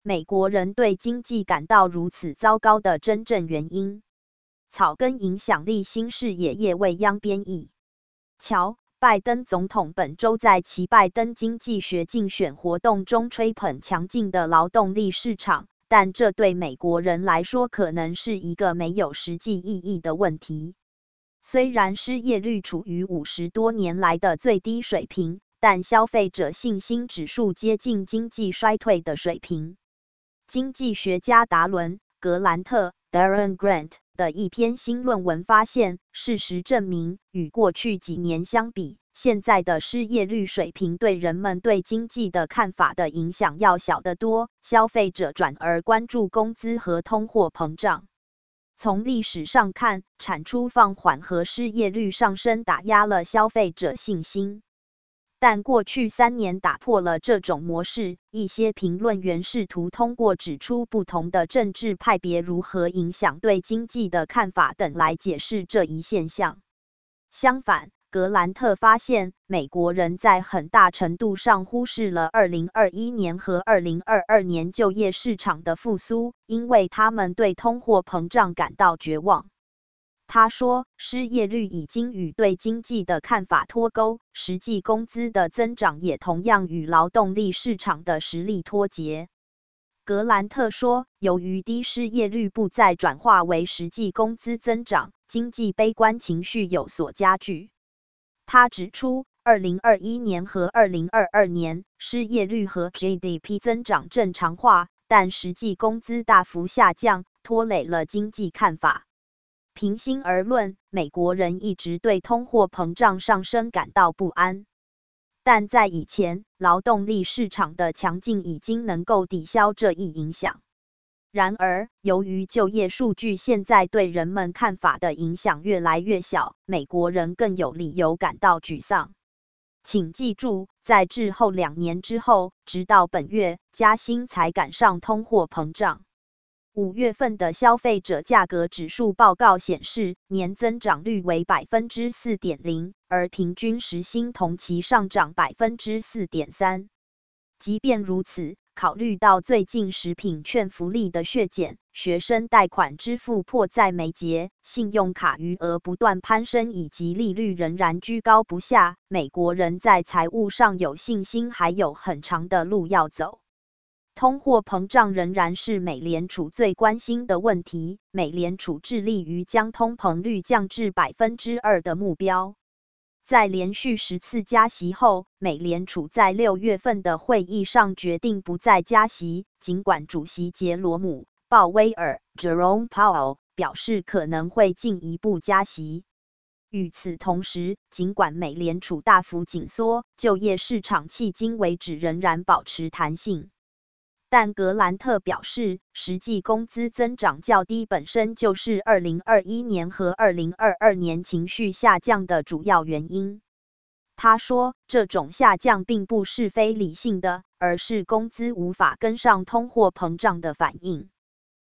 美国人对经济感到如此糟糕的真正原因。草根影响力新视野叶未央编译。乔·拜登总统本周在其拜登经济学竞选活动中吹捧强劲的劳动力市场，但这对美国人来说可能是一个没有实际意义的问题。虽然失业率处于50多年来的最低水平，但消费者信心指数接近经济衰退的水平。经济学家达伦·格兰特 （Darren Grant） 的一篇新论文发现，事实证明，与过去几年相比，现在的失业率水平对人们对经济的看法的影响要小得多，消费者转而关注工资和通货膨胀。从历史上看，产出放缓和失业率上升打压了消费者信心。但过去3年打破了这种模式，一些评论员试图通过指出不同的政治派别如何影响对经济的看法等来解释这一现象。相反，格兰特发现，美国人在很大程度上忽视了2021年和2022年就业市场的复苏，因为他们对通货膨胀感到绝望。他说，失业率已经与对经济的看法脱钩，实际工资的增长也同样与劳动力市场的实力脱节。格兰特说，由于低失业率不再转化为实际工资增长，经济悲观情绪有所加剧。他指出，2021年和2022年失业率和 GDP 增长正常化，但实际工资大幅下降，拖累了经济看法。平心而论，美国人一直对通货膨胀上升感到不安。但在以前，劳动力市场的强劲已经能够抵消这一影响。然而，由于就业数据现在对人们看法的影响越来越小，美国人更有理由感到沮丧。请记住，在滞后2年之后，直到本月，加薪才赶上通货膨胀。5月份的消费者价格指数报告显示，年增长率为 4.0%， 而平均时薪同期上涨 4.3%。即便如此，考虑到最近食品券福利的削减，学生贷款支付迫在眉睫，信用卡余额不断攀升，以及利率仍然居高不下，美国人在财务上有信心还有很长的路要走。通货膨胀仍然是美联储最关心的问题，美联储致力于将通膨率降至 2% 的目标。在连续10次加息后，美联储在6月份的会议上决定不再加息，尽管主席杰罗姆·鲍威尔 （Jerome Powell） 表示可能会进一步加息。与此同时，尽管美联储大幅紧缩，就业市场迄今为止仍然保持弹性。但格兰特表示，实际工资增长较低本身就是2021年和2022年情绪下降的主要原因。他说，这种下降并不是非理性的，而是工资无法跟上通货膨胀的反应。